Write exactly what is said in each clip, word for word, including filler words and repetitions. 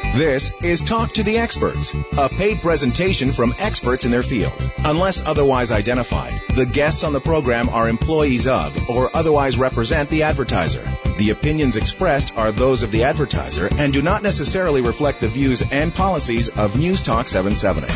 This is Talk to the Experts, a paid presentation from experts in their field. Unless otherwise identified, the guests on the program are employees of or otherwise represent the advertiser. The opinions expressed are those of the advertiser and do not necessarily reflect the views and policies of News Talk seven seventy.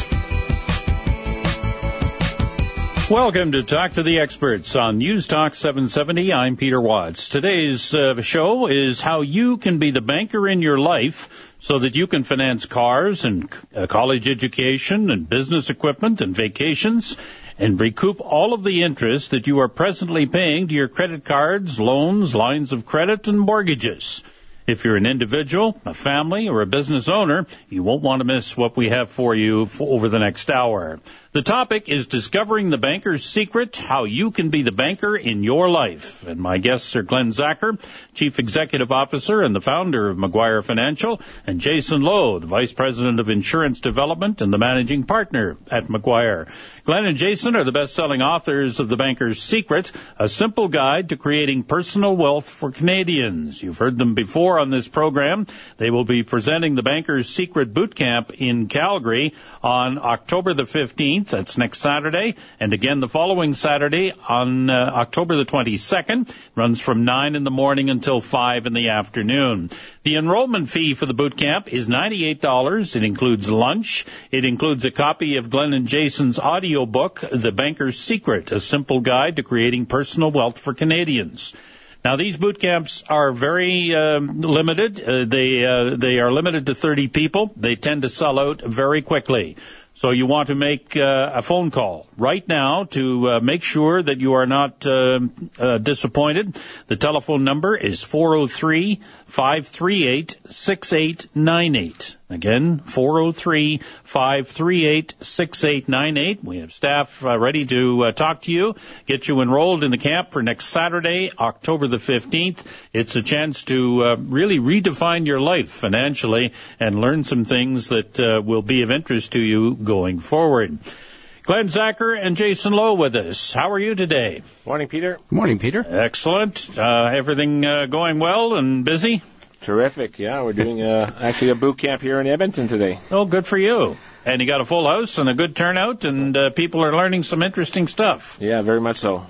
Welcome to Talk to the Experts on News Talk seven seventy. I'm Peter Watts. Today's uh, show is how you can be the banker in your life so that you can finance cars and uh, college education and business equipment and vacations and recoup all of the interest that you are presently paying to your credit cards, loans, lines of credit, and mortgages. If you're an individual, a family, or a business owner, you won't want to miss what we have for you for over the next hour. The topic is discovering the banker's secret, how you can be the banker in your life. And my guests are Glenn Zacher, Chief Executive Officer and the founder of McGuire Financial, and Jason Lowe, the Vice President of Insurance Development and the Managing Partner at McGuire. Glenn and Jason are the best-selling authors of The Banker's Secret, a simple guide to creating personal wealth for Canadians. You've heard them before on this program. They will be presenting The Banker's Secret Boot Camp in Calgary on October the fifteenth. That's next Saturday. And again, the following Saturday on uh, October the twenty-second. Runs from nine in the morning until five in the afternoon. The enrollment fee for the boot camp is ninety-eight dollars. It includes lunch. It includes a copy of Glenn and Jason's audio book, The Banker's Secret, a simple guide to creating personal wealth for Canadians. Now, these boot camps are very uh, limited. Uh, they uh, they are limited to thirty people. They tend to sell out very quickly. So you want to make uh, a phone call right now to uh, make sure that you are not uh, uh, disappointed. The telephone number is four oh three, five three eight, six eight nine eight. Again, four oh three, five three eight, six eight nine eight. We have staff uh, ready to uh, talk to you, get you enrolled in the camp for next Saturday, October the fifteenth. It's a chance to uh, really redefine your life financially and learn some things that uh, will be of interest to you going forward. Glenn Zacher and Jason Lowe with us. How are you today? Morning, Peter. Morning, Peter. Excellent. Uh, everything uh, going well and busy? Terrific, yeah. We're doing uh, actually a boot camp here in Edmonton today. Oh, good for you. And you got a full house and a good turnout, and uh, people are learning some interesting stuff. Yeah, very much so.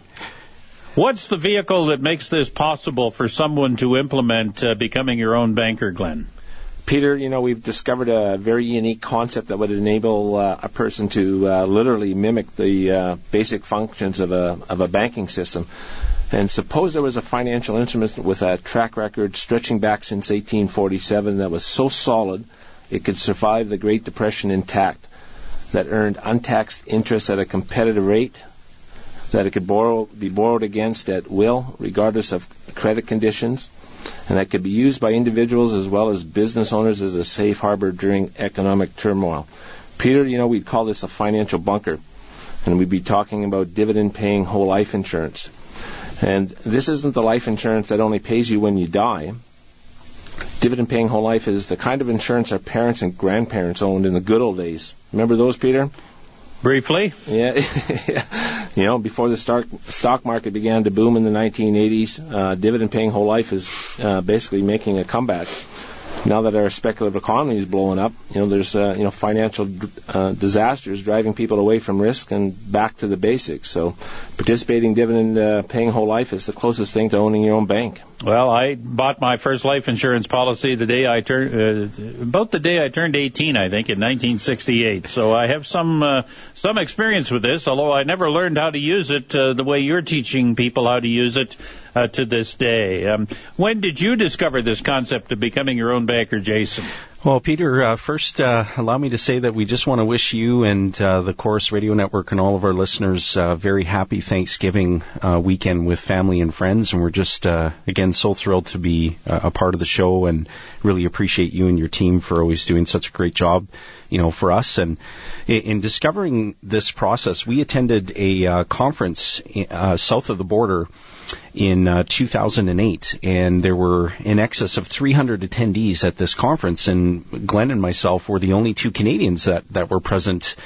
What's the vehicle that makes this possible for someone to implement uh, becoming your own banker, Glenn? Peter, you know, we've discovered a very unique concept that would enable uh, a person to uh, literally mimic the uh, basic functions of a of a banking system. And suppose there was a financial instrument with a track record stretching back since eighteen forty-seven that was so solid it could survive the Great Depression intact, that earned untaxed interest at a competitive rate, that it could borrow, be borrowed against at will, regardless of credit conditions, and that could be used by individuals as well as business owners as a safe harbor during economic turmoil. Peter, you know, we'd call this a financial bunker, and we'd be talking about dividend-paying whole life insurance. And this isn't the life insurance that only pays you when you die. Dividend-paying whole life is the kind of insurance our parents and grandparents owned in the good old days. Remember those, Peter? Briefly? Yeah. You know, before the stock, stock market began to boom in the nineteen eighties, uh, dividend-paying whole life is uh, basically making a comeback. Now that our speculative economy is blowing up, you know, there's uh, you know financial uh, disasters driving people away from risk and back to the basics. So, participating dividend-paying uh, whole life is the closest thing to owning your own bank. Well, I bought my first life insurance policy the day I turned, uh, about the day I turned eighteen, I think, in nineteen sixty-eight. So I have some uh, some experience with this, although I never learned how to use it uh, the way you're teaching people how to use it uh, to this day. Um, when did you discover this concept of becoming your own banker, Jason? Well, Peter, uh, first, uh, allow me to say that we just want to wish you and uh, the Chorus Radio Network and all of our listeners a uh, very happy Thanksgiving uh, weekend with family and friends. And we're just, uh, again, so thrilled to be uh, a part of the show and really appreciate you and your team for always doing such a great job, you know, for us. And in, in discovering this process, we attended a uh, conference uh, south of the border in uh, two thousand eight, and there were in excess of three hundred attendees at this conference, and Glenn and myself were the only two Canadians that, that were present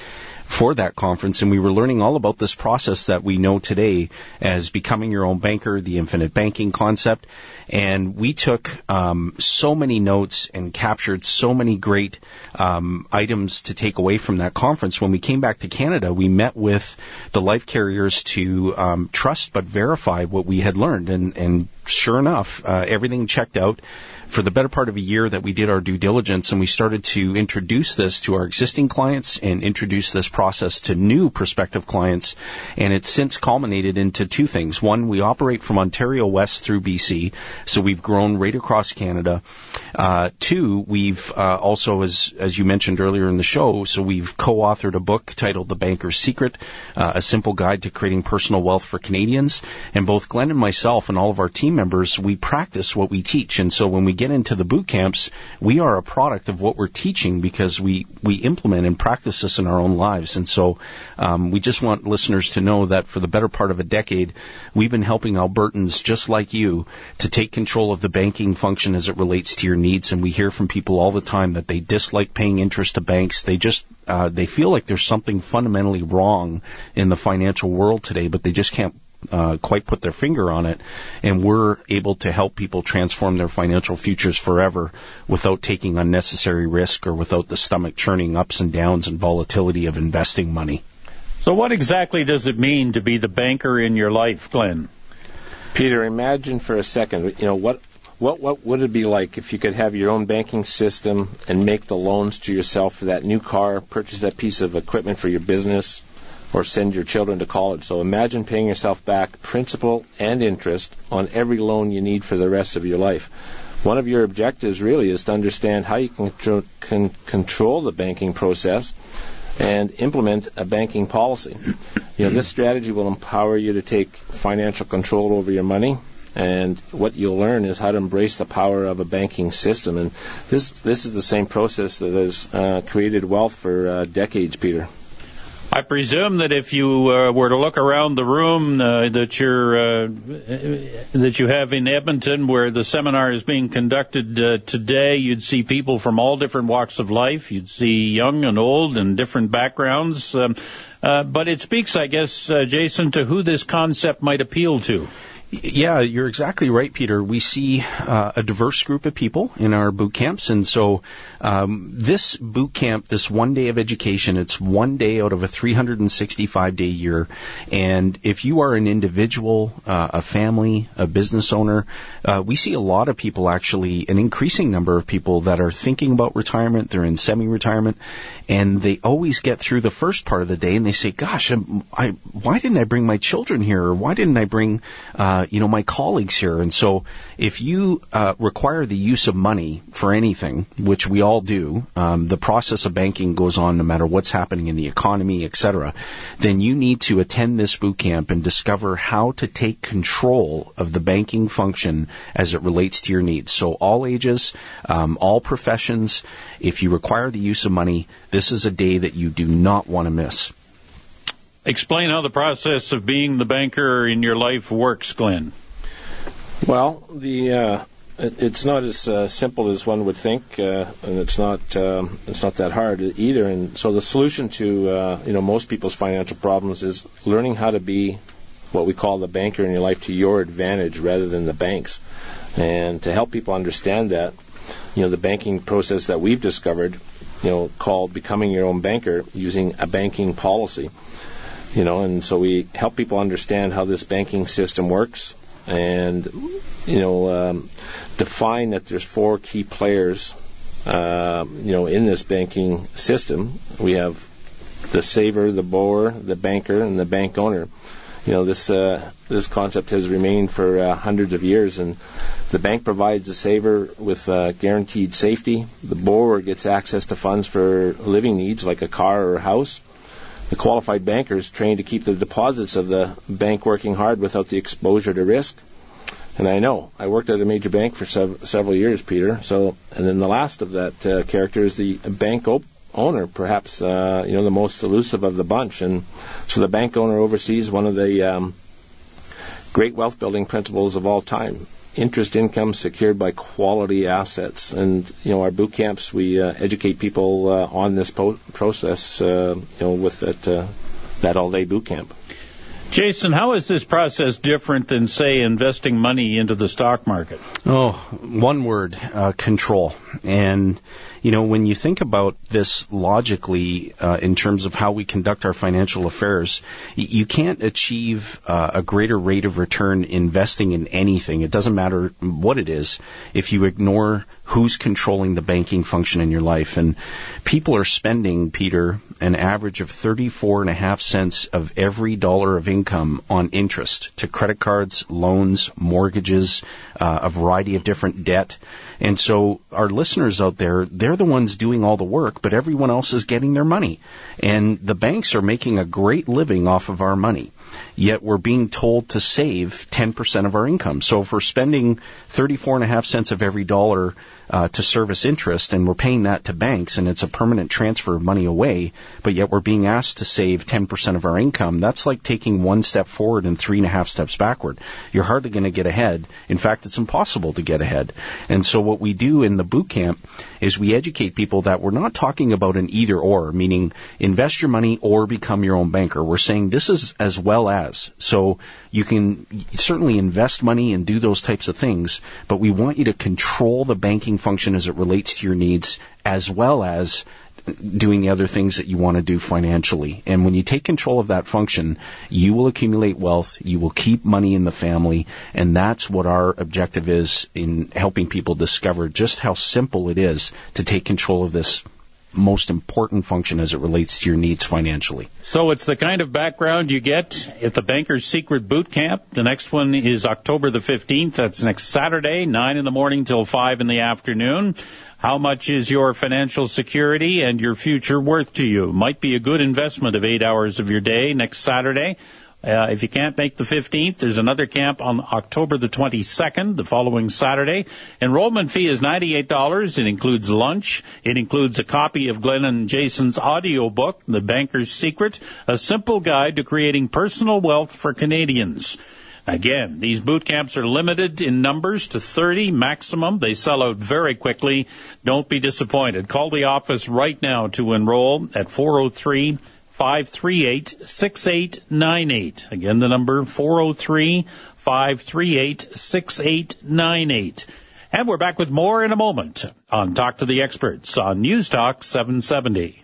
for that conference, and we were learning all about this process that we know today as becoming your own banker, the infinite banking concept. And we took um, so many notes and captured so many great um, items to take away from that conference. When we came back to Canada, we met with the life carriers to um, trust but verify what we had learned. And, and sure enough, uh, everything checked out. For the better part of a year that we did our due diligence, and we started to introduce this to our existing clients and introduce this process to new prospective clients, and it's since culminated into two things. One, we operate from Ontario West through B C, so we've grown right across Canada. Uh, two, we've uh, also, as as you mentioned earlier in the show, so we've co-authored a book titled The Banker's Secret, uh, a simple guide to creating personal wealth for Canadians. And both Glenn and myself and all of our team members, we practice what we teach. And so when we get into the boot camps, we are a product of what we're teaching because we, we implement and practice this in our own lives. And so um, we just want listeners to know that for the better part of a decade, we've been helping Albertans just like you to take control of the banking function as it relates to your needs. And we hear from people all the time that they dislike paying interest to banks. They just uh, they feel like there's something fundamentally wrong in the financial world today, but they just can't Uh, quite put their finger on it, and we're able to help people transform their financial futures forever without taking unnecessary risk or without the stomach churning ups and downs and volatility of investing money. So what exactly does it mean to be the banker in your life, Glenn? Peter, imagine for a second, you know, what what what would it be like if you could have your own banking system and make the loans to yourself for that new car, purchase that piece of equipment for your business, or send your children to college. So imagine paying yourself back principal and interest on every loan you need for the rest of your life. One of your objectives really is to understand how you can, control, can control the banking process and implement a banking policy. You know, this strategy will empower you to take financial control over your money, and what you'll learn is how to embrace the power of a banking system. And this this is the same process that has uh, created wealth for uh, decades, Peter. I presume that if you uh, were to look around the room uh, that you're uh, that you have in Edmonton, where the seminar is being conducted uh, today, you'd see people from all different walks of life. You'd see young and old and different backgrounds. Um, uh, but it speaks, I guess, uh, Jason, to who this concept might appeal to. Yeah, you're exactly right, Peter. We see uh, a diverse group of people in our boot camps, and so um, this boot camp, this one day of education, it's one day out of a three hundred sixty-five day year, and if you are an individual, uh, a family, a business owner, uh, we see a lot of people, actually, an increasing number of people that are thinking about retirement, they're in semi-retirement, and they always get through the first part of the day, and they say, gosh, I'm, I, why didn't I bring my children here, or why didn't I bring uh, you know, my colleagues here? And so if you uh, require the use of money for anything, which we all do, um, the process of banking goes on no matter what's happening in the economy, et cetera, then you need to attend this boot camp and discover how to take control of the banking function as it relates to your needs. So all ages, um, all professions, if you require the use of money, this is a day that you do not want to miss. Explain how the process of being the banker in your life works, Glenn. Well, the uh, it, it's not as uh, simple as one would think, uh, and it's not um, it's not that hard either. And so the solution to uh, you know most people's financial problems is learning how to be what we call the banker in your life to your advantage rather than the bank's. And to help people understand that, you know, the banking process that we've discovered, you know, called becoming your own banker using a banking policy. You know, and so we help people understand how this banking system works, and you know, um, define that there's four key players, uh, you know, in this banking system. We have the saver, the borrower, the banker, and the bank owner. You know, this uh, this concept has remained for uh, hundreds of years, and the bank provides the saver with uh, guaranteed safety. The borrower gets access to funds for living needs like a car or a house. The qualified banker is trained to keep the deposits of the bank working hard without the exposure to risk. And I know, I worked at a major bank for sev- several years, Peter. So, and then the last of that uh, character is the bank op- owner, perhaps uh, you know the most elusive of the bunch. And so the bank owner oversees one of the um, great wealth building principles of all time. interest income secured by quality assets. And, you know, our boot camps, we uh, educate people uh, on this po- process, uh, you know, with that, uh, that all-day boot camp. Jason, how is this process different than, say, investing money into the stock market? Oh, one word, uh, control. And, you know, when you think about this logically uh, in terms of how we conduct our financial affairs, y- you can't achieve uh, a greater rate of return investing in anything. It doesn't matter what it is if you ignore who's controlling the banking function in your life. And people are spending, Peter, an average of thirty-four and a half cents of every dollar of income on interest to credit cards, loans, mortgages, uh, a variety of different debt. And so our listeners out there, they're the ones doing all the work, but everyone else is getting their money. And the banks are making a great living off of our money. Yet we're being told to save ten percent of our income. So if we're spending thirty-four and a half cents of every dollar uh, to service interest, and we're paying that to banks, and it's a permanent transfer of money away, but yet we're being asked to save ten percent of our income, that's like taking one step forward and three and a half steps backward. You're hardly going to get ahead. In fact, it's impossible to get ahead. And so what we do in the boot camp is we educate people that we're not talking about an either or, meaning invest your money or become your own banker. We're saying this is as well as. So you can certainly invest money and do those types of things, but we want you to control the banking function as it relates to your needs, as well as doing the other things that you want to do financially. And when you take control of that function, you will accumulate wealth, you will keep money in the family, and that's what our objective is in helping people discover just how simple it is to take control of this most important function as it relates to your needs financially. So it's the kind of background you get at the Banker's Secret Boot Camp. The next one is October the fifteenth. That's next Saturday, nine in the morning till five in the afternoon. How much is your financial security and your future worth to you? Might be a good investment of eight hours of your day next Saturday. Uh, if you can't make the fifteenth, there's another camp on October the twenty-second, the following Saturday. Enrollment fee is ninety-eight dollars. It includes lunch. It includes a copy of Glenn and Jason's audio book, The Banker's Secret, a simple guide to creating personal wealth for Canadians. Again, these boot camps are limited in numbers to thirty maximum. They sell out very quickly. Don't be disappointed. Call the office right now to enroll at four oh three, five three eight, six eight nine eight. Again, the number four oh three, five three eight, six eight nine eight. And we're back with more in a moment on Talk to the Experts on News Talk seven seventy.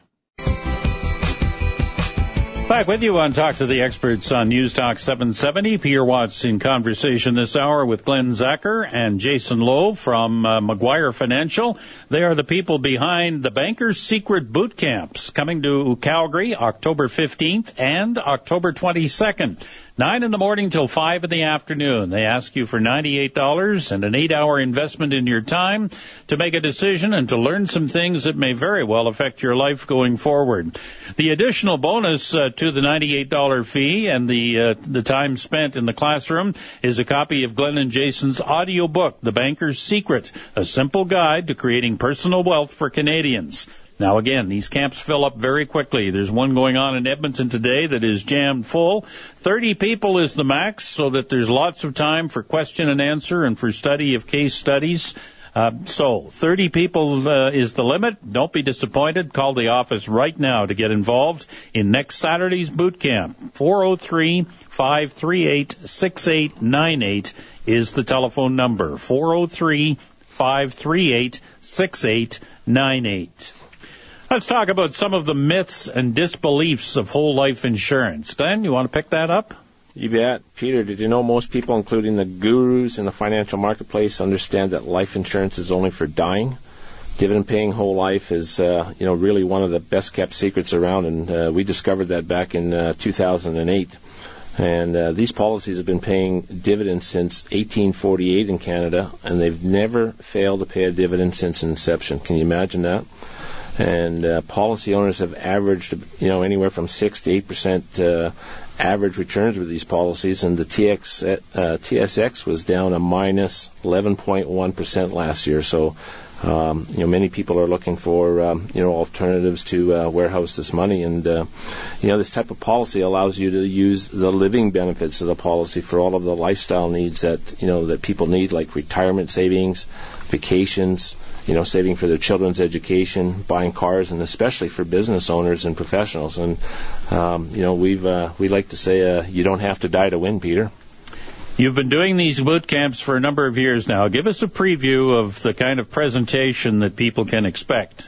Back with you on Talk to the Experts on News Talk seven seventy. Peter Watts in conversation this hour with Glenn Zacher and Jason Lowe from uh, Maguire Financial. They are the people behind the Banker's Secret Boot Camps coming to Calgary October fifteenth and October twenty-second. Nine in the morning till five in the afternoon. They ask you for ninety-eight dollars and an eight-hour investment in your time to make a decision and to learn some things that may very well affect your life going forward. The additional bonus uh, to the ninety-eight dollars fee and the uh, the time spent in the classroom is a copy of Glenn and Jason's audio book, The Banker's Secret, a simple guide to creating personal wealth for Canadians. Now, again, these camps fill up very quickly. There's one going on in Edmonton today that is jammed full. thirty people is the max, so that there's lots of time for question and answer and for study of case studies. Uh, so, thirty people uh, is the limit. Don't be disappointed. Call the office right now to get involved in next Saturday's boot camp. four oh three, five three eight, six eight nine eight is the telephone number. four oh three, five three eight, six eight nine eight. Let's talk about some of the myths and disbeliefs of whole life insurance. Glenn, you want to pick that up? You bet. Peter, did you know most people, including the gurus in the financial marketplace, understand that life insurance is only for dying? Dividend-paying whole life is, uh, you know, really one of the best-kept secrets around, and uh, we discovered that back in uh, two thousand eight. And uh, these policies have been paying dividends since eighteen forty-eight in Canada, and they've never failed to pay a dividend since inception. Can you imagine that? And uh, policy owners have averaged, you know, anywhere from six to eight percent uh, average returns with these policies, and the T X, uh, T S X was down a minus eleven point one percent last year. So Um, you know, many people are looking for, um, you know, alternatives to uh, warehouse this money. And, uh, you know, this type of policy allows you to use the living benefits of the policy for all of the lifestyle needs that, you know, that people need, like retirement savings, vacations, you know, saving for their children's education, buying cars, and especially for business owners and professionals. And, um, you know, we've, uh, we like to say, uh, you don't have to die to win, Peter. You've been doing these boot camps for a number of years now. Give us a preview of the kind of presentation that people can expect.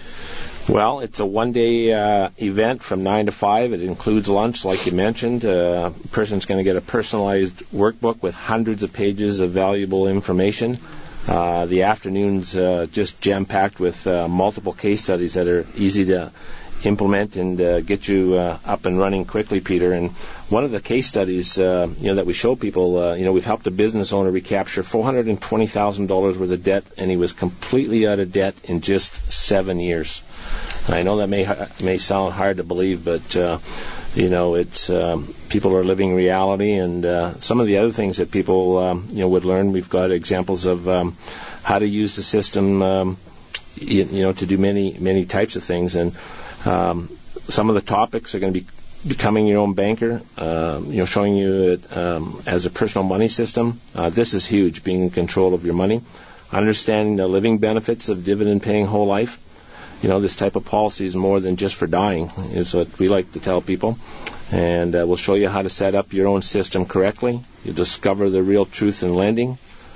Well, it's a one-day uh, event from nine to five. It includes lunch, like you mentioned. Uh, a person's going to get a personalized workbook with hundreds of pages of valuable information. Uh, the afternoon's uh, just jam-packed with uh, multiple case studies that are easy to implement and uh, get you uh, up and running quickly, Peter. And one of the case studies, uh, you know, that we show people, uh, you know, we've helped a business owner recapture four hundred twenty thousand dollars worth of debt, and he was completely out of debt in just seven years. And I know that may may sound hard to believe, but uh, you know, it's um, people are living reality. And uh, some of the other things that people, um, you know, would learn. We've got examples of um, how to use the system, um, you, you know, to do many many types of things. And Um, some of the topics are going to be becoming your own banker, uh, you know, showing you it um, as a personal money system. Uh, this is huge, being in control of your money. Understanding the living benefits of dividend-paying whole life. You know, this type of policy is more than just for dying, is what we like to tell people. And uh, we'll show you how to set up your own system correctly. You'll discover the real truth in lending.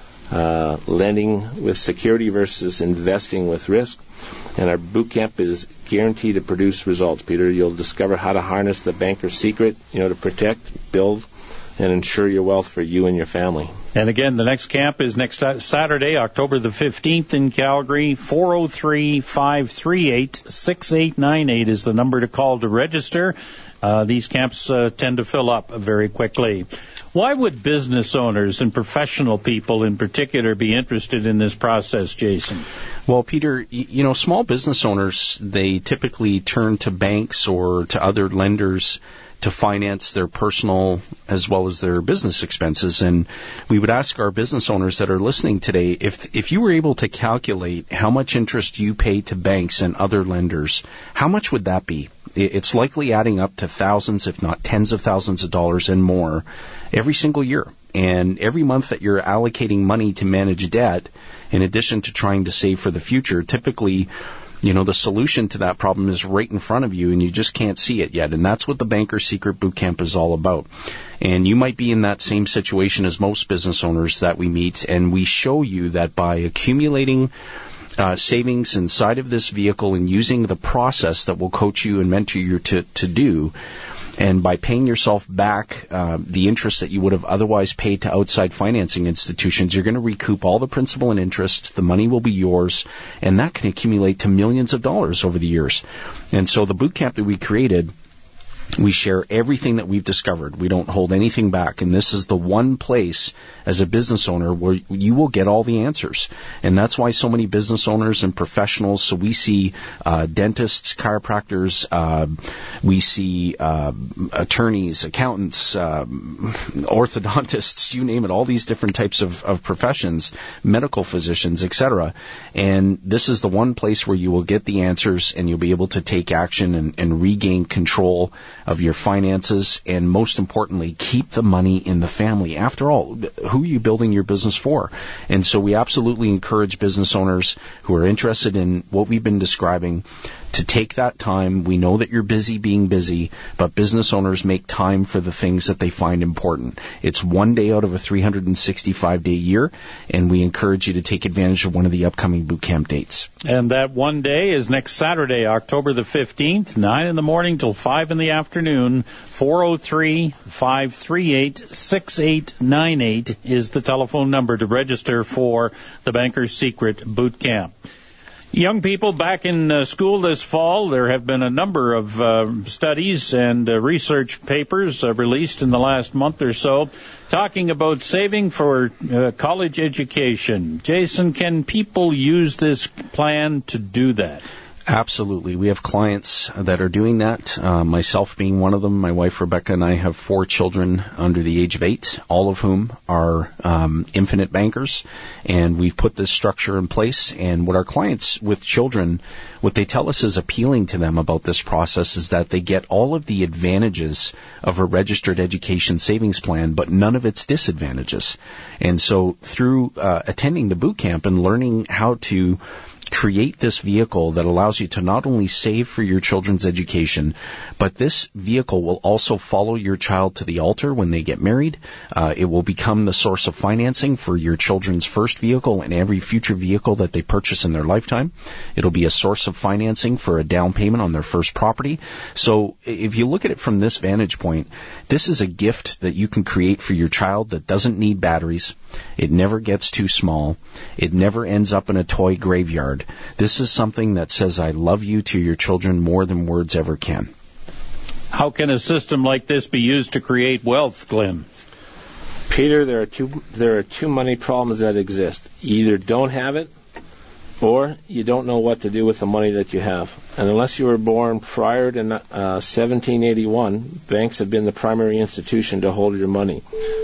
Uh, lending with security versus investing with risk. And our boot camp is guaranteed to produce results, Peter. You'll discover how to harness the banker's secret, you know, to protect, build, and ensure your wealth for you and your family. And again, the next camp is next Saturday, October the fifteenth in Calgary. four oh three, five three eight, six eight nine eight is the number to call to register. Uh, these camps uh, tend to fill up very quickly. Why would business owners and professional people in particular be interested in this process, Jason? Well, Peter, you know, small business owners, they typically turn to banks or to other lenders to finance their personal as well as their business expenses. And we would ask our business owners that are listening today, if if you were able to calculate how much interest you pay to banks and other lenders, how much would that be? It's likely adding up to thousands, if not tens of thousands of dollars and more every single year. And every month that you're allocating money to manage debt, in addition to trying to save for the future, typically, you know, the solution to that problem is right in front of you and you just can't see it yet. And that's what the Banker's Secret Bootcamp is all about. And you might be in that same situation as most business owners that we meet, and we show you that by accumulating Uh, savings inside of this vehicle and using the process that will coach you and mentor you to, to do, and by paying yourself back uh, the interest that you would have otherwise paid to outside financing institutions, you're going to recoup all the principal and interest. The money will be yours, and that can accumulate to millions of dollars over the years. And so the boot camp that we created, we share everything that we've discovered. We don't hold anything back. And this is the one place as a business owner where you will get all the answers. And that's why so many business owners and professionals, so we see uh, dentists, chiropractors, uh, we see uh, attorneys, accountants, uh, orthodontists, you name it, all these different types of, of professions, medical physicians, et cetera. And this is the one place where you will get the answers and you'll be able to take action and, and regain control of your finances, and most importantly, keep the money in the family. After all, who are you building your business for? And so we absolutely encourage business owners who are interested in what we've been describing to take that time. We know that you're busy being busy, but business owners make time for the things that they find important. It's one day out of a three hundred sixty-five day year, and we encourage you to take advantage of one of the upcoming boot camp dates. And that one day is next Saturday, October the fifteenth, nine in the morning till five in the afternoon. four oh three, five three eight, six eight nine eight is the telephone number to register for the Banker's Secret Boot Camp. Young people back in uh, school this fall, there have been a number of uh, studies and uh, research papers uh, released in the last month or so talking about saving for uh, college education. Jason, can people use this plan to do that? Absolutely. We have clients that are doing that, uh, myself being one of them. My wife, Rebecca, and I have four children under the age of eight, all of whom are um, infinite bankers, and we've put this structure in place. And what our clients with children, what they tell us is appealing to them about this process is that they get all of the advantages of a registered education savings plan, but none of its disadvantages. And so through uh, attending the boot camp and learning how to create this vehicle that allows you to not only save for your children's education, but this vehicle will also follow your child to the altar when they get married. Uh, it will become the source of financing for your children's first vehicle and every future vehicle that they purchase in their lifetime. It'll be a source of financing for a down payment on their first property. So if you look at it from this vantage point, this is a gift that you can create for your child that doesn't need batteries. It never gets too small. It never ends up in a toy graveyard. This is something that says, I love you to your children more than words ever can. How can a system like this be used to create wealth, Glenn? Peter, there are two there are two money problems that exist. You either don't have it, or you don't know what to do with the money that you have. And unless you were born prior to uh, seventeen eighty-one, banks have been the primary institution to hold your money.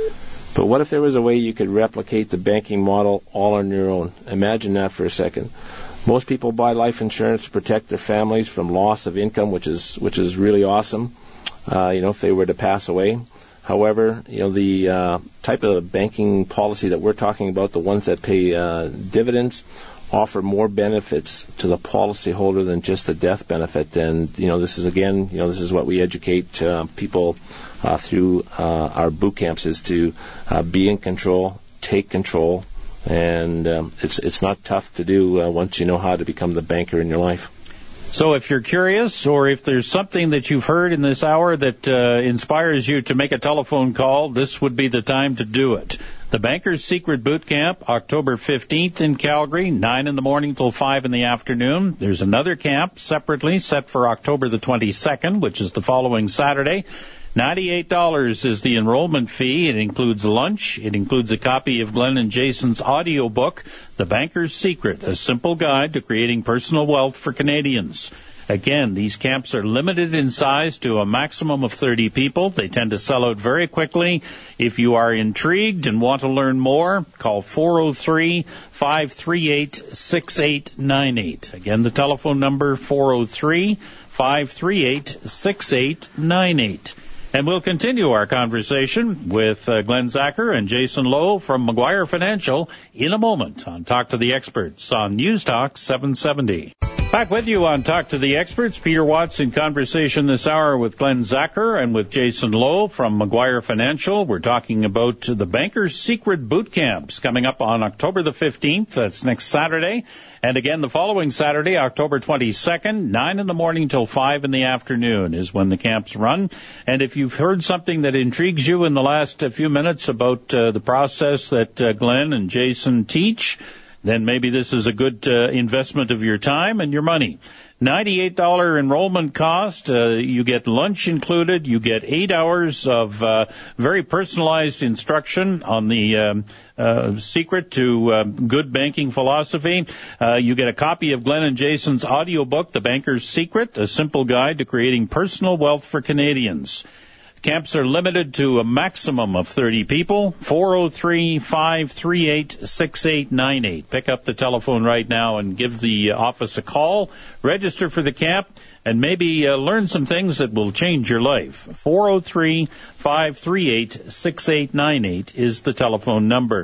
But what if there was a way you could replicate the banking model all on your own? Imagine that for a second. Most people buy life insurance to protect their families from loss of income, which is which is really awesome, uh, you know, if they were to pass away. However, you know, the uh, type of banking policy that we're talking about, the ones that pay uh, dividends, offer more benefits to the policyholder than just a death benefit. And, you know, this is, again, you know, this is what we educate uh, people uh, through uh, our boot camps, is to uh, be in control, take control, and um, it's it's not tough to do uh, once you know how to become the banker in your life. So if you're curious, or if there's something that you've heard in this hour that uh, inspires you to make a telephone call, this would be the time to do it. The Banker's Secret Boot Camp, October fifteenth in Calgary, nine in the morning till five in the afternoon. There's another camp separately set for October the twenty-second, which is the following Saturday. ninety-eight dollars is the enrollment fee. It includes lunch. It includes a copy of Glenn and Jason's audio book, The Banker's Secret, a simple guide to creating personal wealth for Canadians. Again, these camps are limited in size to a maximum of thirty people. They tend to sell out very quickly. If you are intrigued and want to learn more, call four oh three, five three eight, six eight nine eight. Again, the telephone number, four oh three, five three eight, six eight nine eight. And we'll continue our conversation with uh, Glenn Zacher and Jason Lowe from Maguire Financial in a moment on Talk to the Experts on News Talk seven seventy. Back with you on Talk to the Experts. Peter Watts in conversation this hour with Glenn Zacher and with Jason Lowe from Maguire Financial. We're talking about the Banker's Secret Boot Camps coming up on October the fifteenth. That's next Saturday. And again, the following Saturday, October twenty-second, nine in the morning till five in the afternoon is when the camps run. And if you've heard something that intrigues you in the last uh, few minutes about uh, the process that uh, Glenn and Jason teach, then maybe this is a good uh, investment of your time and your money. ninety-eight dollars enrollment cost. Uh, you get lunch included. You get eight hours of uh, very personalized instruction on the um, uh, secret to uh, good banking philosophy. Uh, you get a copy of Glenn and Jason's audiobook, The Banker's Secret, a simple guide to creating personal wealth for Canadians. Camps are limited to a maximum of thirty people. four oh three, five three eight, six eight nine eight. Pick up the telephone right now and give the office a call. Register for the camp and maybe uh, learn some things that will change your life. four oh three, five three eight, six eight nine eight is the telephone number.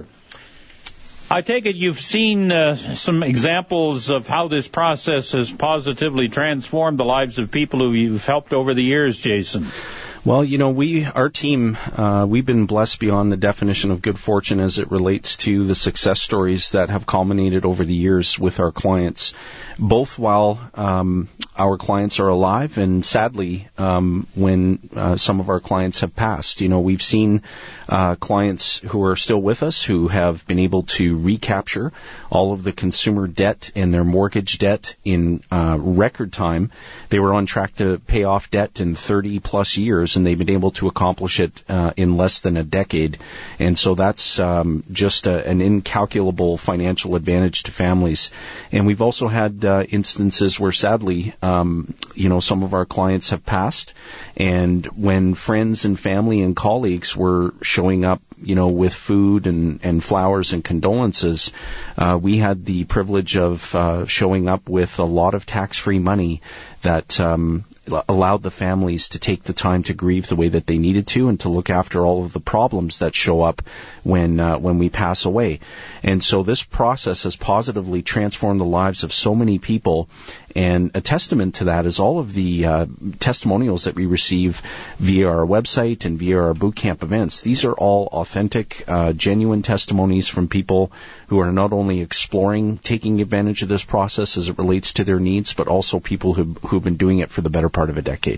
I take it you've seen uh, some examples of how this process has positively transformed the lives of people who you've helped over the years, Jason. Well, you know, we, our team, uh, we've been blessed beyond the definition of good fortune as it relates to the success stories that have culminated over the years with our clients, both while um, our clients are alive and sadly um, when uh, some of our clients have passed. You know, we've seen uh, clients who are still with us who have been able to recapture all of the consumer debt and their mortgage debt in uh, record time. They were on track to pay off debt in thirty plus years. years, and they've been able to accomplish it uh, in less than a decade. And so that's um, just a, an incalculable financial advantage to families. And we've also had uh, instances where, sadly, um, you know, some of our clients have passed, and when friends and family and colleagues were showing up, you know, with food and, and flowers and condolences, uh, we had the privilege of uh, showing up with a lot of tax-free money that um, allowed the families to take the time to grieve the way that they needed to, and to look after all of the problems that show up when uh, when we pass away. And so this process has positively transformed the lives of so many people, and a testament to that is all of the uh, testimonials that we receive via our website and via our boot camp events. These are all authentic, uh, genuine testimonies from people who are not only exploring taking advantage of this process as it relates to their needs, but also people who, who've been doing it for the better part of a decade.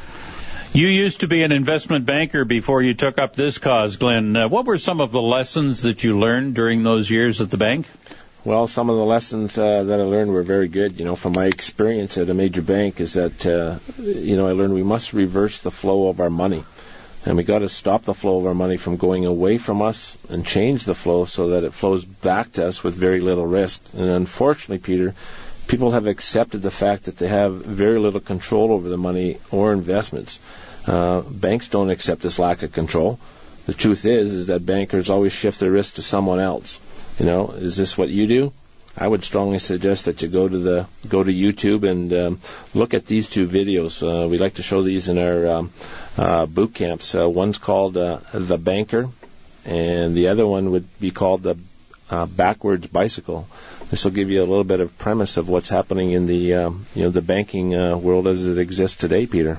You used to be an investment banker before you took up this cause, Glenn. Uh, what were some of the lessons that you learned during those years at the bank? Well, some of the lessons uh, that I learned were very good. You know, from my experience at a major bank is that, uh, you know, I learned we must reverse the flow of our money. And we got to stop the flow of our money from going away from us and change the flow so that it flows back to us with very little risk. And unfortunately, Peter, people have accepted the fact that they have very little control over the money or investments. Uh, banks don't accept this lack of control. The truth is, is that bankers always shift their risk to someone else. You know, is this what you do? I would strongly suggest that you go to the go to YouTube and um, look at these two videos. Uh, we like to show these in our um, uh, boot camps. Uh, one's called uh, The Banker, and the other one would be called The uh, Backwards Bicycle. This will give you a little bit of premise of what's happening in the um, you know the banking uh, world as it exists today, Peter.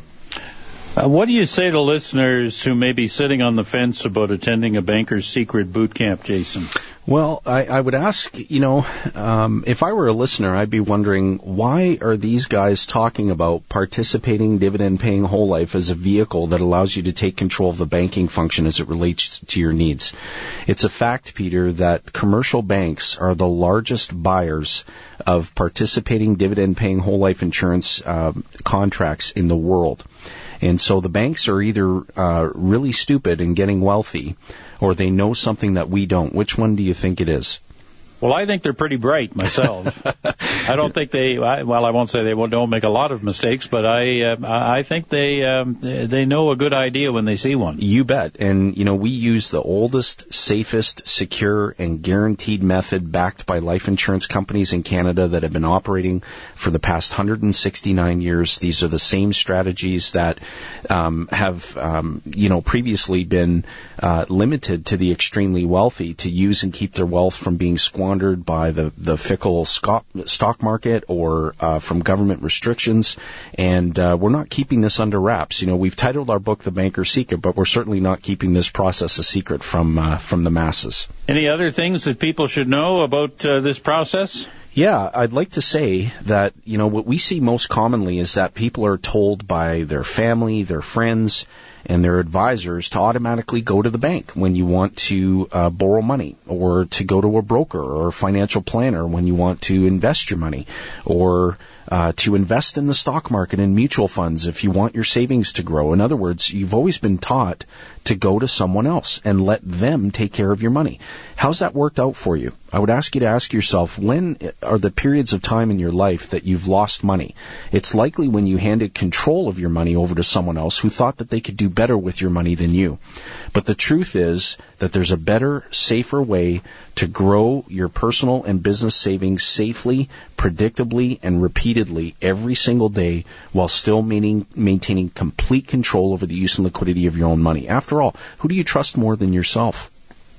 Uh, what do you say to listeners who may be sitting on the fence about attending a Banker's Secret boot camp, Jason? Well, I, I would ask, you know, um, if I were a listener, I'd be wondering, why are these guys talking about participating dividend-paying whole life as a vehicle that allows you to take control of the banking function as it relates to your needs? It's a fact, Peter, that commercial banks are the largest buyers of participating dividend-paying whole life insurance uh, contracts in the world. And so the banks are either uh, really stupid and getting wealthy, or they know something that we don't. Which one do you think it is? Well, I think they're pretty bright myself. I don't think they, I, well, I won't say they don't make a lot of mistakes, but I uh, I think they um, they know a good idea when they see one. You bet. And, you know, we use the oldest, safest, secure, and guaranteed method backed by life insurance companies in Canada that have been operating for the past one hundred sixty-nine years. These are the same strategies that um, have, um, you know, previously been uh, limited to the extremely wealthy to use and keep their wealth from being squandered by the, the fickle stock market or uh, from government restrictions. And uh, we're not keeping this under wraps. You know, we've titled our book The Banker's Secret, but we're certainly not keeping this process a secret from uh, from the masses. Any other things that people should know about uh, this process? Yeah, I'd like to say that, you know, what we see most commonly is that people are told by their family, their friends, and their advisors to automatically go to the bank when you want to uh, borrow money, or to go to a broker or a financial planner when you want to invest your money, or uh, to invest in the stock market and mutual funds if you want your savings to grow. In other words, you've always been taught to go to someone else and let them take care of your money. How's that worked out for you? I would ask you to ask yourself, when are the periods of time in your life that you've lost money? It's likely when you handed control of your money over to someone else who thought that they could do better with your money than you. But the truth is that there's a better, safer way to grow your personal and business savings safely, predictably, and repeatedly every single day while still maintaining, maintaining complete control over the use and liquidity of your own money. After all, who do you trust more than yourself?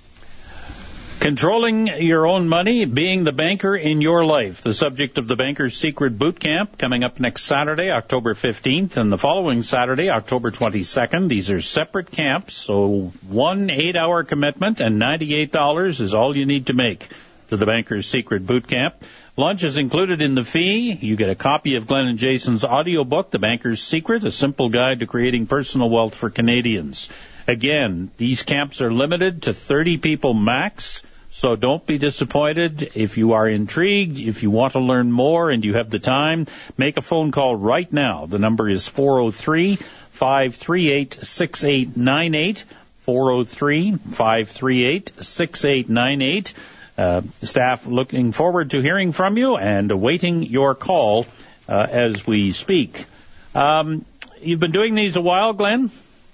Controlling your own money, being the banker in your life. The subject of the Banker's Secret Boot Camp coming up next Saturday, October fifteenth, and the following Saturday, October twenty-second. These are separate camps, so one eight-hour commitment, and ninety-eight dollars is all you need to make to the Banker's Secret Boot Camp. Lunch is included in the fee. You get a copy of Glenn and Jason's audiobook, The Banker's Secret, a simple guide to creating personal wealth for Canadians. Again, these camps are limited to thirty people max. So don't be disappointed. If you are intrigued, if you want to learn more and you have the time, make a phone call right now. The number is four oh three, five three eight, six eight nine eight, four oh three, five three eight, six eight nine eight. Uh, staff looking forward to hearing from you and awaiting your call uh, as we speak. Um, you've been doing these a while, Glenn?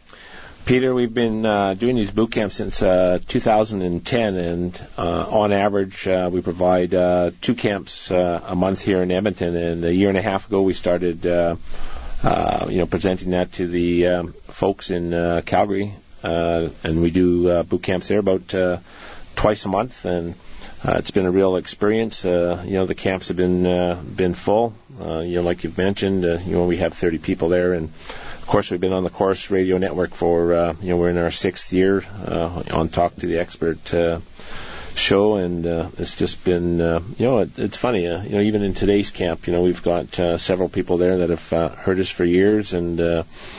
Peter, we've been uh, doing these boot camps since uh, two thousand ten, and uh, on average, uh, we provide uh, two camps uh, a month here in Edmonton. And a year and a half ago, we started, uh, uh, you know, presenting that to the um, folks in uh, Calgary, uh, and we do uh, boot camps there about uh, twice a month, and uh, it's been a real experience. Uh, you know, the camps have been uh, been full. Uh, you know, like you've mentioned, uh, you know, we have thirty people there, and of course, we've been on the Chorus Radio Network for, uh, you know, we're in our sixth year uh, on Talk to the Expert uh, show, and uh, it's just been, uh, you know, it, it's funny, uh, you know, even in today's camp, you know, we've got uh, several people there that have uh, heard us for years, and, uh,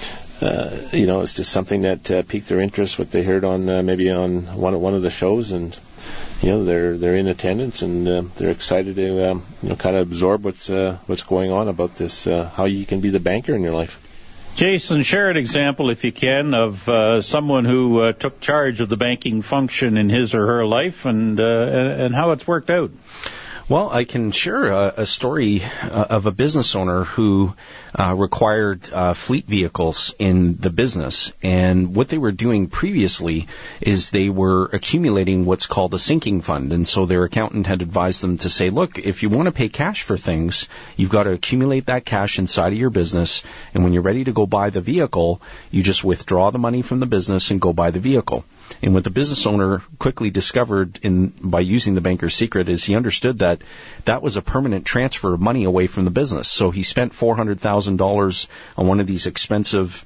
uh, you know, it's just something that uh, piqued their interest, what they heard on uh, maybe on one, one of the shows, and, you know, they're they're in attendance, and uh, they're excited to, um, you know, kind of absorb what's, uh, what's going on about this, uh, how you can be the banker in your life. Jason, share an example, if you can, of uh, someone who uh, took charge of the banking function in his or her life and, uh, and, and how it's worked out. Well, I can share a, a story uh, of a business owner who uh, required uh, fleet vehicles in the business. And what they were doing previously is they were accumulating what's called a sinking fund. And so their accountant had advised them to say, look, if you want to pay cash for things, you've got to accumulate that cash inside of your business. And when you're ready to go buy the vehicle, you just withdraw the money from the business and go buy the vehicle. And what the business owner quickly discovered in by using the banker's secret is he understood that that was a permanent transfer of money away from the business. So he spent four hundred thousand dollars on one of these expensive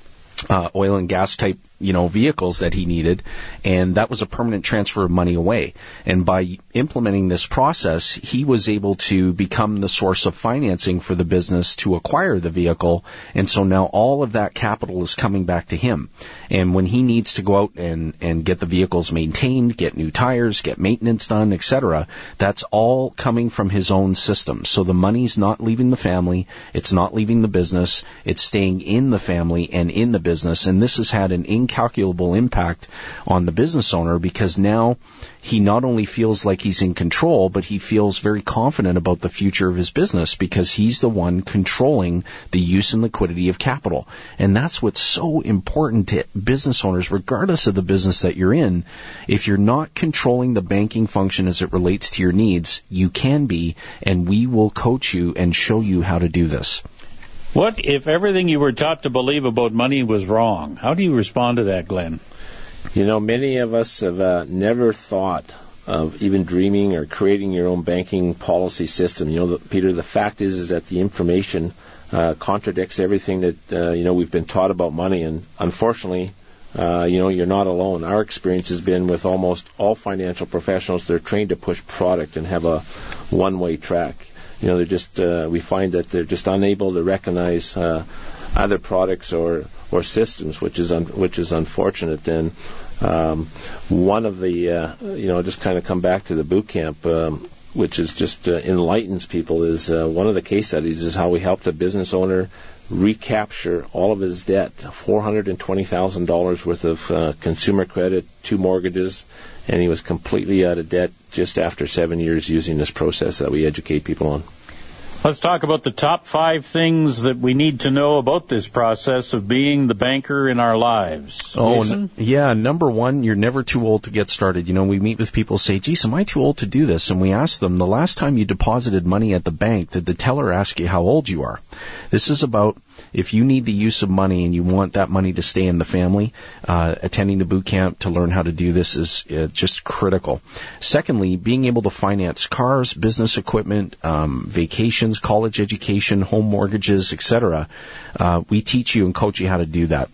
uh, oil and gas type, you know, vehicles that he needed, and that was a permanent transfer of money away. And by implementing this process, he was able to become the source of financing for the business to acquire the vehicle, and so now all of that capital is coming back to him. And when he needs to go out and, and get the vehicles maintained, get new tires, get maintenance done, et cetera, that's all coming from his own system. So the money's not leaving the family, it's not leaving the business, it's staying in the family and in the business, and this has had an incalculable impact on the business owner because now he not only feels like he's in control, but he feels very confident about the future of his business because he's the one controlling the use and liquidity of capital. And that's what's so important to business owners, regardless of the business that you're in. If you're not controlling the banking function as it relates to your needs, you can be, and we will coach you and show you how to do this. What if everything you were taught to believe about money was wrong? How do you respond to that, Glenn? You know, many of us have uh, never thought of even dreaming or creating your own banking policy system. You know, the, Peter, the fact is is that the information uh, contradicts everything that, uh, you know, we've been taught about money. And unfortunately, uh, you know, you're not alone. Our experience has been with almost all financial professionals. They're trained to push product and have a one-way track. You know, they're just, uh, we find that they're just unable to recognize uh, other products or, or systems, which is un- which is unfortunate. And um, one of the, uh, you know, just kind of come back to the boot camp, um, which is just uh, enlightens people, is uh, one of the case studies is how we helped a business owner recapture all of his debt, four hundred twenty thousand dollars worth of uh, consumer credit, two mortgages, and he was completely out of debt just after seven years using this process that we educate people on. Let's talk about the top five things that we need to know about this process of being the banker in our lives. Oh, n- yeah. Number one, you're never too old to get started. You know, we meet with people who say, geez, am I too old to do this? And we ask them, the last time you deposited money at the bank, did the teller ask you how old you are? This is about if you need the use of money and you want that money to stay in the family, uh, attending the boot camp to learn how to do this is uh, just critical. Secondly, being able to finance cars, business equipment, um, vacations, college education, home mortgages, et cetera. Uh, we teach you and coach you how to do that.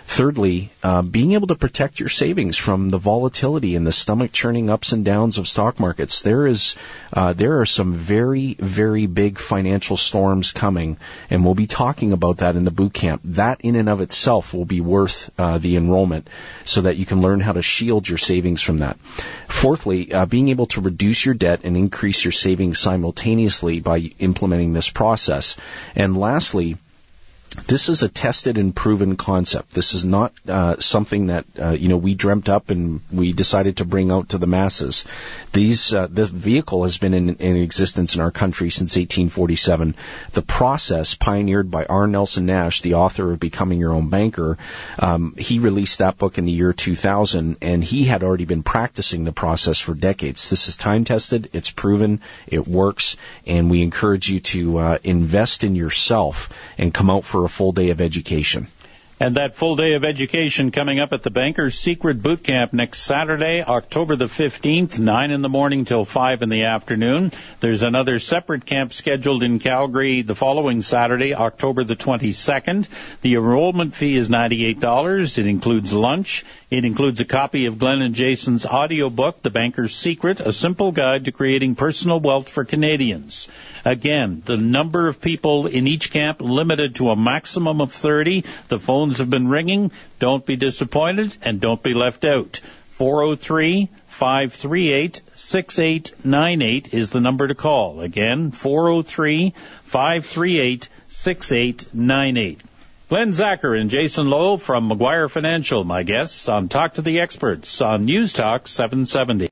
Thirdly, uh, being able to protect your savings from the volatility and the stomach-churning ups and downs of stock markets. There is, uh, there are some very, very big financial storms coming, and we'll be talking about that in the boot camp. That in and of itself will be worth uh, the enrollment, so that you can learn how to shield your savings from that. Fourthly, uh, being able to reduce your debt and increase your savings simultaneously by implementing this process. And lastly, this is a tested and proven concept. This is not uh, something that uh, you know we dreamt up and we decided to bring out to the masses. These uh, the vehicle has been in, in existence in our country since eighteen forty-seven. The process, pioneered by R. Nelson Nash, the author of Becoming Your Own Banker, um, he released that book in the year two thousand, and he had already been practicing the process for decades. This is time tested, it's proven, it works, and we encourage you to uh, invest in yourself and come out for a full day of education. And that full day of education coming up at the Banker's Secret Boot Camp next Saturday, October the fifteenth, nine in the morning till five in the afternoon. There's another separate camp scheduled in Calgary the following Saturday, October the twenty-second. The enrollment fee is ninety-eight dollars. It includes lunch. It includes a copy of Glenn and Jason's audiobook, The Banker's Secret, a simple guide to creating personal wealth for Canadians. Again, the number of people in each camp limited to a maximum of thirty. The phones have been ringing. Don't be disappointed and don't be left out. four oh three, five three eight, six eight nine eight is the number to call. Again, four oh three, five three eight, six eight nine eight. Glenn Zacher and Jason Lowe from Maguire Financial, my guests on Talk to the Experts on News Talk seven seventy.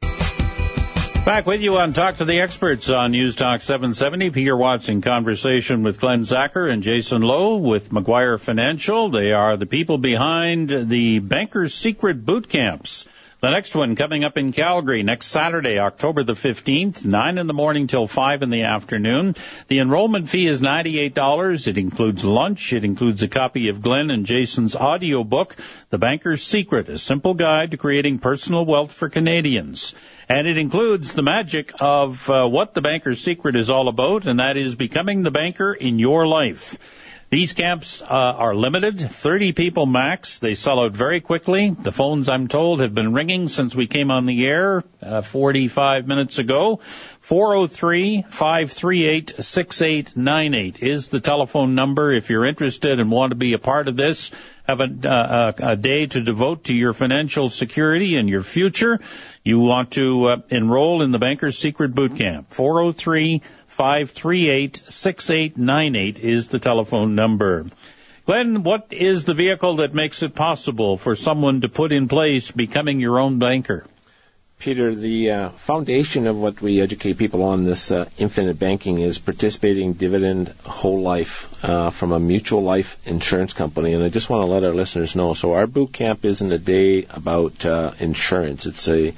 Back with you on Talk to the Experts on News Talk seven seventy. Peter Watts in conversation with Glenn Zacher and Jason Lowe with Maguire Financial. They are the people behind the Banker's Secret Boot Camps. The next one coming up in Calgary next Saturday, October the fifteenth, nine in the morning till five in the afternoon. The enrollment fee is ninety-eight dollars. It includes lunch. It includes a copy of Glenn and Jason's audiobook, The Banker's Secret, a simple guide to creating personal wealth for Canadians. And it includes the magic of uh, what the Banker's Secret is all about, and that is becoming the banker in your life. These camps uh, are limited, thirty people max. They sell out very quickly. The phones, I'm told, have been ringing since we came on the air uh, forty-five minutes ago. four oh three, five three eight, six eight nine eight is the telephone number if you're interested and want to be a part of this. Have a, uh, a day to devote to your financial security and your future. You want to uh, enroll in the Banker's Secret Boot Camp. four oh three, five three eight, six eight nine eight is the telephone number. Glenn, what is the vehicle that makes it possible for someone to put in place becoming your own banker? Peter, the uh, foundation of what we educate people on this uh, infinite banking is participating dividend whole life uh, from a mutual life insurance company. And I just want to let our listeners know, so our boot camp isn't a day about uh, insurance. It's a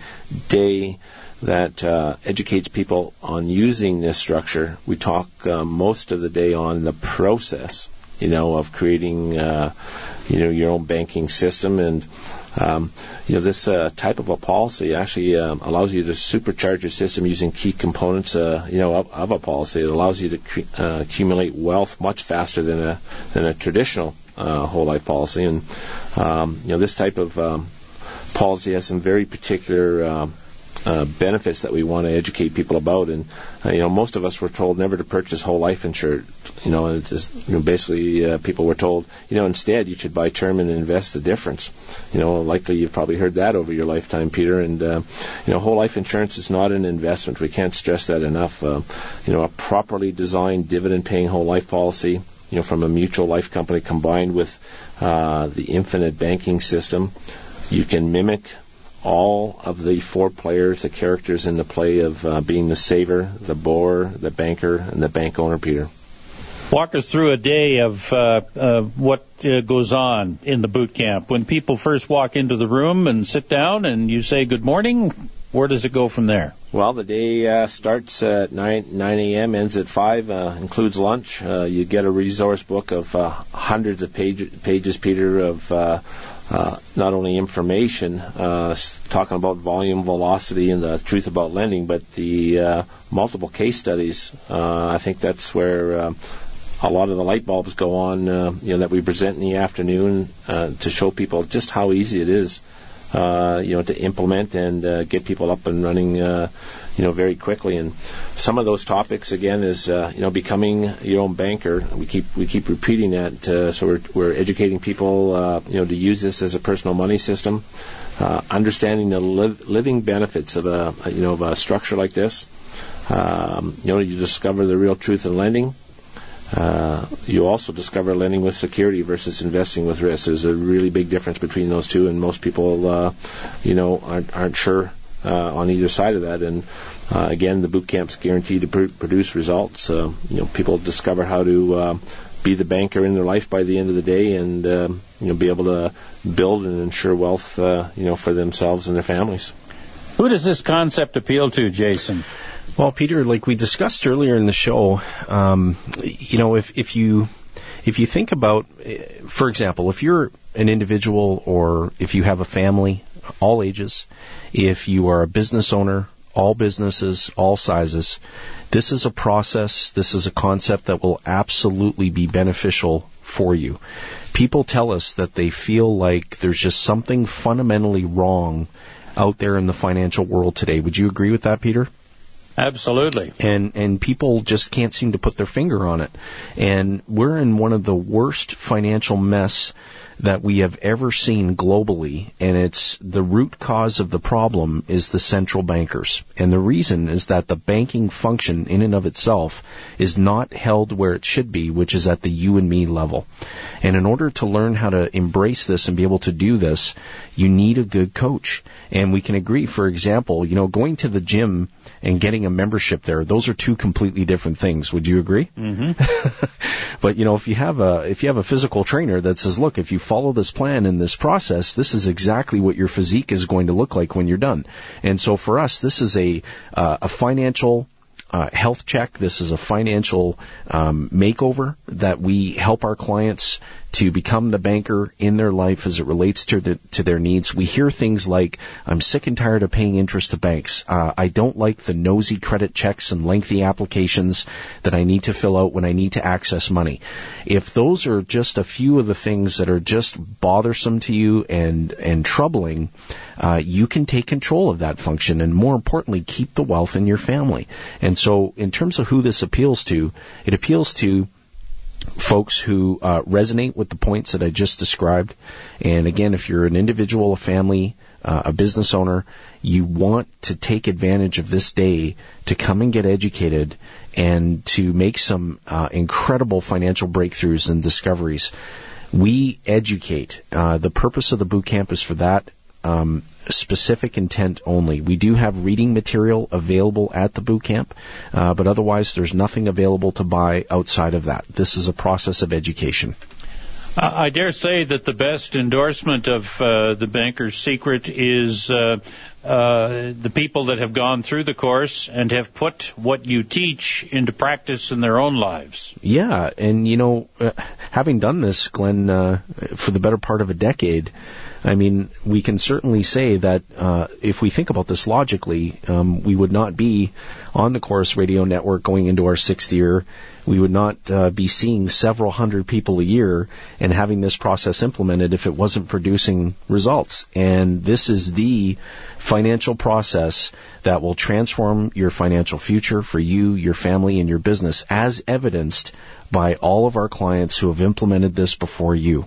day that uh, educates people on using this structure. We talk uh, most of the day on the process, you know, of creating, uh, you know, your own banking system. And, um, you know, this uh, type of a policy actually um, allows you to supercharge your system using key components, uh, you know, of, of a policy. It allows you to cre- uh, accumulate wealth much faster than a than a traditional uh, whole life policy. And, um, you know, this type of um, policy has some very particular um, Uh, benefits that we want to educate people about. And uh, you know, most of us were told never to purchase whole life insurance. You know, it's just, you know, basically uh, people were told, you know, instead you should buy term and invest the difference. You know, likely you've probably heard that over your lifetime, Peter. And uh, you know, whole life insurance is not an investment. We can't stress that enough. Uh, you know, a properly designed dividend-paying whole life policy, you know, from a mutual life company combined with uh, the infinite banking system, you can mimic all of the four players, the characters in the play of uh, being the saver, the borrower, the banker, and the bank owner, Peter. Walk us through a day of uh, uh, what uh, goes on in the boot camp. When people first walk into the room and sit down and you say good morning, where does it go from there? Well, the day uh, starts at nine a.m., ends at five, uh, includes lunch. Uh, you get a resource book of uh, hundreds of page- pages, Peter, of uh, uh, not only information, uh, talking about volume, velocity, and the truth about lending, but the uh, multiple case studies. Uh, I think that's where uh, a lot of the light bulbs go on, uh, you know, that we present in the afternoon uh, to show people just how easy it is, uh, you know, to implement and uh, get people up and running, uh, you know, very quickly. And some of those topics, again, is uh, you know, becoming your own banker. We keep we keep repeating that. Uh, so we're we're educating people, uh, you know, to use this as a personal money system, uh, understanding the li- living benefits of a you know of a structure like this. Um, you know, you discover the real truth in lending. Uh, you also discover lending with security versus investing with risk. There's a really big difference between those two, and most people, uh, you know, aren't, aren't sure uh, on either side of that. And uh, again, the boot camp's guaranteed to pr- produce results. Uh, you know, people discover how to uh, be the banker in their life by the end of the day, and uh, you know, be able to build and ensure wealth, uh, you know, for themselves and their families. Who does this concept appeal to, Jason? Well, Peter, like we discussed earlier in the show, um, you know, if, if you if you think about, for example, if you're an individual or if you have a family, all ages, if you are a business owner, all businesses, all sizes, this is a process, this is a concept that will absolutely be beneficial for you. People tell us that they feel like there's just something fundamentally wrong out there in the financial world today. Would you agree with that, Peter? Absolutely. And and people just can't seem to put their finger on it. And we're in one of the worst financial mess that we have ever seen globally, and it's the root cause of the problem is the central bankers. And the reason is that the banking function in and of itself is not held where it should be, which is at the you and me level. And in order to learn how to embrace this and be able to do this, you need a good coach. And we can agree, for example, you know, going to the gym and getting a membership there, those are two completely different things. Would you agree? Mm-hmm. But, you know, if you have a if you have a physical trainer that says, look, if you follow this plan and this process, this is exactly what your physique is going to look like when you're done. And so for us, this is a uh, a financial uh, health check. This is a financial um, makeover that we help our clients to become the banker in their life as it relates to the, to their needs. We hear things like, I'm sick and tired of paying interest to banks. Uh, I don't like the nosy credit checks and lengthy applications that I need to fill out when I need to access money. If those are just a few of the things that are just bothersome to you and, and troubling, uh, you can take control of that function and, more importantly, keep the wealth in your family. And so in terms of who this appeals to, it appeals to folks who uh, resonate with the points that I just described. And again, if you're an individual, a family, uh, a business owner, you want to take advantage of this day to come and get educated and to make some uh, incredible financial breakthroughs and discoveries. We educate. Uh, the purpose of the boot camp is for that. Um, specific intent only. We do have reading material available at the boot camp, uh, but otherwise there's nothing available to buy outside of that. This is a process of education. Uh, I dare say that the best endorsement of uh, the Banker's Secret is uh, uh, the people that have gone through the course and have put what you teach into practice in their own lives. Yeah, and you know, uh, having done this, Glenn, uh, for the better part of a decade, I mean, we can certainly say that uh, if we think about this logically, um, we would not be on the Chorus Radio Network going into our sixth year. We would not uh, be seeing several hundred people a year and having this process implemented if it wasn't producing results. And this is the financial process that will transform your financial future for you, your family, and your business, as evidenced by all of our clients who have implemented this before you.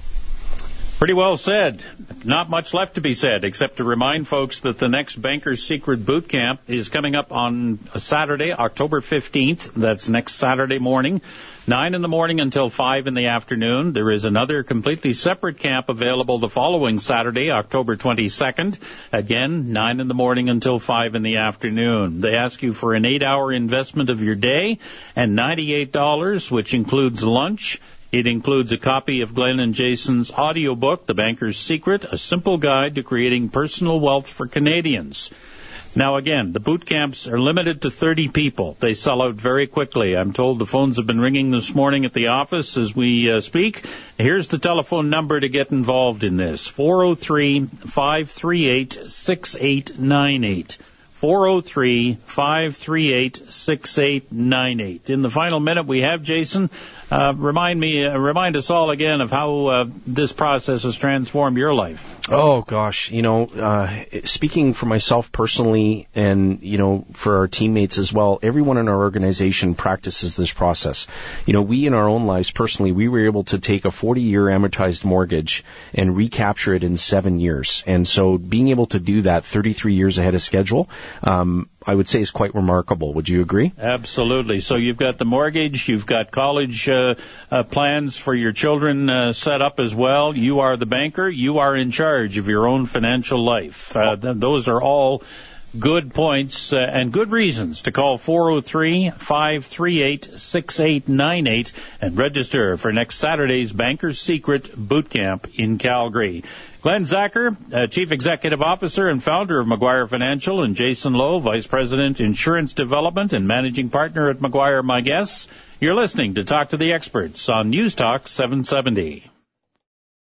Pretty well said. Not much left to be said, except to remind folks that the next Banker's Secret Boot Camp is coming up on a Saturday, October fifteenth. That's next Saturday morning, nine in the morning until five in the afternoon. There is another completely separate camp available the following Saturday, October twenty-second. Again, nine in the morning until five in the afternoon. They ask you for an eight-hour investment of your day and ninety-eight dollars, which includes lunch. It includes a copy of Glenn and Jason's audiobook, The Banker's Secret, a simple guide to creating personal wealth for Canadians. Now, again, the boot camps are limited to thirty people. They sell out very quickly. I'm told the phones have been ringing this morning at the office as we uh, speak. Here's the telephone number to get involved in this, four oh three, five three eight, six eight nine eight. four oh three, five three eight, six eight nine eight. In the final minute we have, Jason, Uh, remind me, uh, remind us all again of how uh, this process has transformed your life. Oh gosh, you know, uh, speaking for myself personally, and you know, for our teammates as well, everyone in our organization practices this process. You know, we in our own lives personally, we were able to take a forty-year amortized mortgage and recapture it in seven years. And so, being able to do that thirty-three years ahead of schedule, um, I would say is quite remarkable. Would you agree? Absolutely. So you've got the mortgage, you've got college uh, uh, plans for your children uh, set up as well. You are the banker. You are in charge of your own financial life. Uh, th- those are all good points uh, and good reasons to call four oh three, five three eight, six eight nine eight and register for next Saturday's Banker's Secret Boot Camp in Calgary. Glenn Zacher, uh, Chief Executive Officer and founder of Maguire Financial, and Jason Lowe, Vice President, Insurance Development and Managing Partner at Maguire, my guests. You're listening to Talk to the Experts on News Talk seven seventy.